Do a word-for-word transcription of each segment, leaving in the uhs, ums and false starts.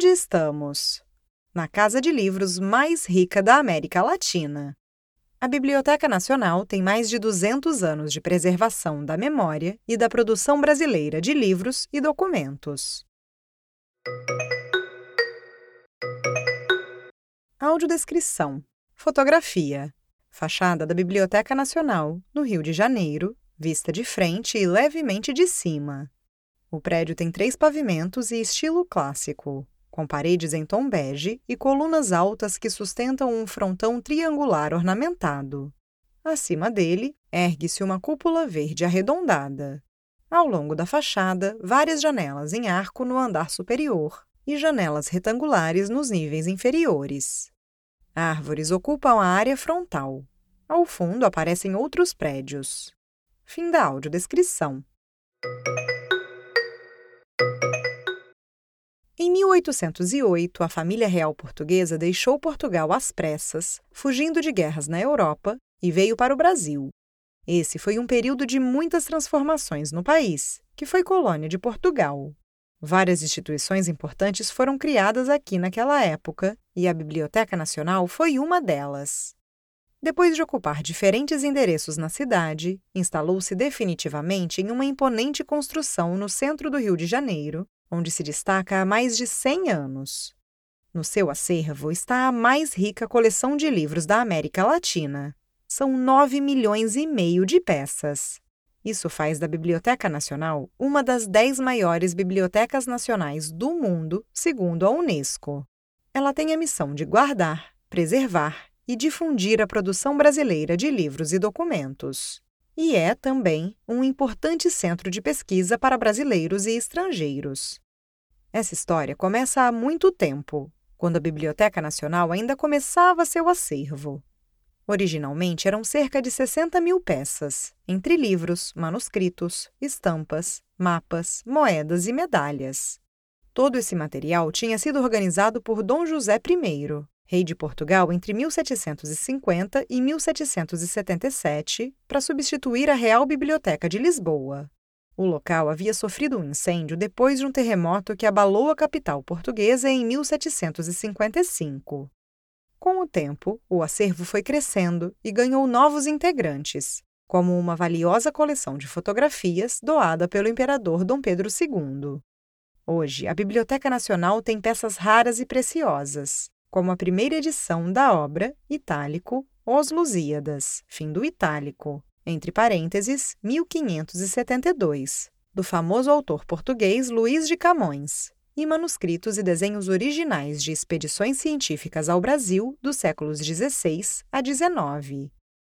estamos? Na casa de livros mais rica da América Latina. A Biblioteca Nacional tem mais de duzentos anos de preservação da memória e da produção brasileira de livros e documentos. Audiodescrição. Fotografia. Fachada da Biblioteca Nacional, no Rio de Janeiro, vista de frente e levemente de cima. O prédio tem três pavimentos e estilo clássico, com paredes em tom bege e colunas altas que sustentam um frontão triangular ornamentado. Acima dele, ergue-se uma cúpula verde arredondada. Ao longo da fachada, várias janelas em arco no andar superior e janelas retangulares nos níveis inferiores. Árvores ocupam a área frontal. Ao fundo aparecem outros prédios. Fim da audiodescrição. Em mil oitocentos e oito, a família real portuguesa deixou Portugal às pressas, fugindo de guerras na Europa, e veio para o Brasil. Esse foi um período de muitas transformações no país, que foi colônia de Portugal. Várias instituições importantes foram criadas aqui naquela época, e a Biblioteca Nacional foi uma delas. Depois de ocupar diferentes endereços na cidade, instalou-se definitivamente em uma imponente construção no centro do Rio de Janeiro, onde se destaca há mais de cem anos. No seu acervo está a mais rica coleção de livros da América Latina. São nove milhões e meio de peças. Isso faz da Biblioteca Nacional uma das dez maiores bibliotecas nacionais do mundo, segundo a Unesco. Ela tem a missão de guardar, preservar e difundir a produção brasileira de livros e documentos. E é, também, um importante centro de pesquisa para brasileiros e estrangeiros. Essa história começa há muito tempo, quando a Biblioteca Nacional ainda começava seu acervo. Originalmente eram cerca de sessenta mil peças, entre livros, manuscritos, estampas, mapas, moedas e medalhas. Todo esse material tinha sido organizado por Dom José I, rei de Portugal entre mil setecentos e cinquenta e mil setecentos e setenta e sete, para substituir a Real Biblioteca de Lisboa. O local havia sofrido um incêndio depois de um terremoto que abalou a capital portuguesa em mil setecentos e cinquenta e cinco. Com o tempo, o acervo foi crescendo e ganhou novos integrantes, como uma valiosa coleção de fotografias doada pelo imperador Dom Pedro segundo. Hoje, a Biblioteca Nacional tem peças raras e preciosas, como a primeira edição da obra, itálico, Os Lusíadas, fim do itálico, entre parênteses, mil quinhentos e setenta e dois, do famoso autor português Luís de Camões, e manuscritos e desenhos originais de expedições científicas ao Brasil dos séculos dezesseis a dezenove.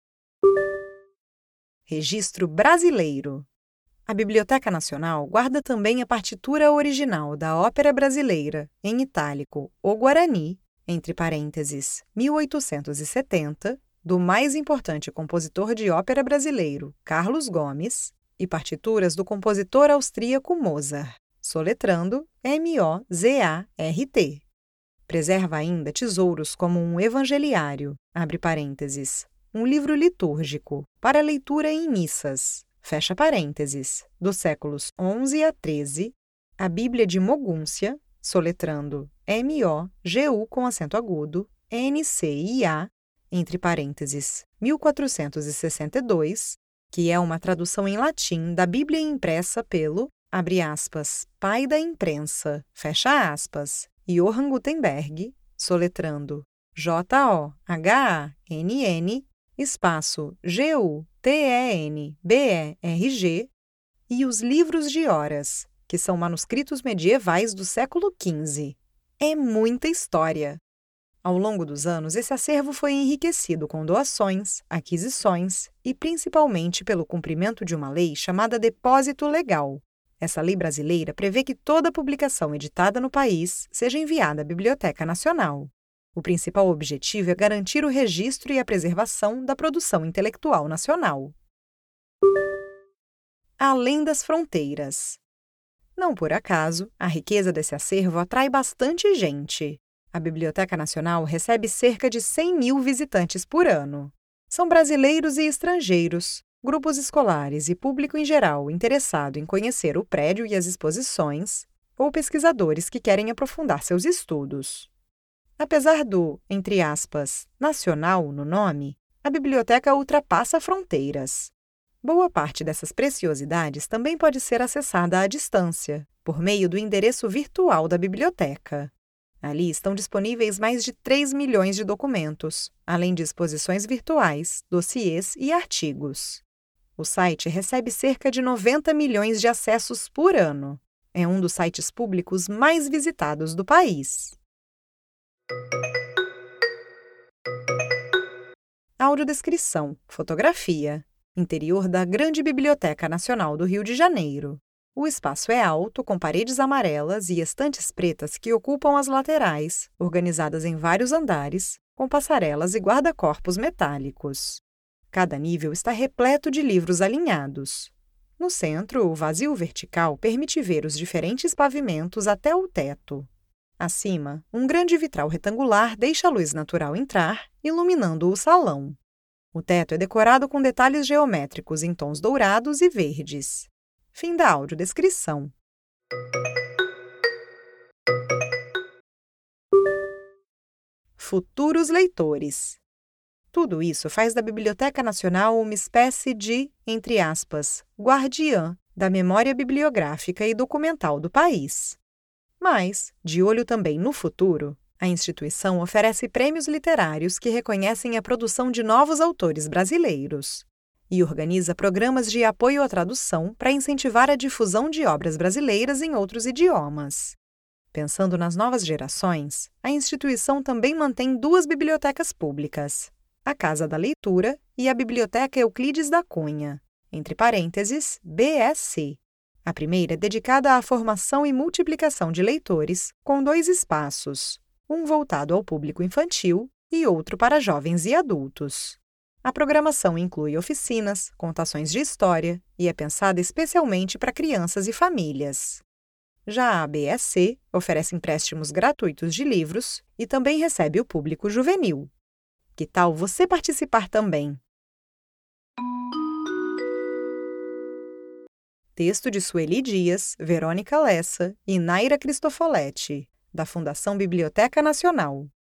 Registro brasileiro. A Biblioteca Nacional guarda também a partitura original da ópera brasileira, em itálico, O Guarani, entre parênteses, mil oitocentos e setenta, do mais importante compositor de ópera brasileiro, Carlos Gomes, e partituras do compositor austríaco Mozart, soletrando M O Z A R T. Preserva ainda tesouros como um evangeliário, abre parênteses, um livro litúrgico, para leitura em missas, fecha parênteses, dos séculos onze a treze, a Bíblia de Mogúncia, soletrando M O G U com acento agudo, N C I A, entre parênteses, mil quatrocentos e sessenta e dois, que é uma tradução em latim da Bíblia impressa pelo, abre aspas, pai da imprensa, fecha aspas, Johann Gutenberg, soletrando J O H A N N, espaço G U T E N B E R G, e os livros de horas, que são manuscritos medievais do século quinze. É muita história! Ao longo dos anos, esse acervo foi enriquecido com doações, aquisições e principalmente pelo cumprimento de uma lei chamada Depósito Legal. Essa lei brasileira prevê que toda publicação editada no país seja enviada à Biblioteca Nacional. O principal objetivo é garantir o registro e a preservação da produção intelectual nacional. Além das fronteiras. Não por acaso, a riqueza desse acervo atrai bastante gente. A Biblioteca Nacional recebe cerca de cem mil visitantes por ano. São brasileiros e estrangeiros, grupos escolares e público em geral interessado em conhecer o prédio e as exposições, ou pesquisadores que querem aprofundar seus estudos. Apesar do, entre aspas, nacional no nome, a biblioteca ultrapassa fronteiras. Boa parte dessas preciosidades também pode ser acessada à distância, por meio do endereço virtual da biblioteca. Ali estão disponíveis mais de três milhões de documentos, além de exposições virtuais, dossiês e artigos. O site recebe cerca de noventa milhões de acessos por ano. É um dos sites públicos mais visitados do país. Audiodescrição, fotografia. Interior da Grande Biblioteca Nacional do Rio de Janeiro. O espaço é alto, com paredes amarelas e estantes pretas que ocupam as laterais, organizadas em vários andares, com passarelas e guarda-corpos metálicos. Cada nível está repleto de livros alinhados. No centro, o vazio vertical permite ver os diferentes pavimentos até o teto. Acima, um grande vitral retangular deixa a luz natural entrar, iluminando o salão. O teto é decorado com detalhes geométricos em tons dourados e verdes. Fim da audiodescrição. Futuros leitores. Tudo isso faz da Biblioteca Nacional uma espécie de, entre aspas, guardiã da memória bibliográfica e documental do país. Mas, de olho também no futuro, a instituição oferece prêmios literários que reconhecem a produção de novos autores brasileiros e organiza programas de apoio à tradução para incentivar a difusão de obras brasileiras em outros idiomas. Pensando nas novas gerações, a instituição também mantém duas bibliotecas públicas, a Casa da Leitura e a Biblioteca Euclides da Cunha, entre parênteses, B S C. A primeira é dedicada à formação e multiplicação de leitores, com dois espaços, um voltado ao público infantil e outro para jovens e adultos. A programação inclui oficinas, contações de história e é pensada especialmente para crianças e famílias. Já a B S C oferece empréstimos gratuitos de livros e também recebe o público juvenil. Que tal você participar também? Texto de Sueli Dias, Verônica Lessa e Naira Cristofoletti, da Fundação Biblioteca Nacional.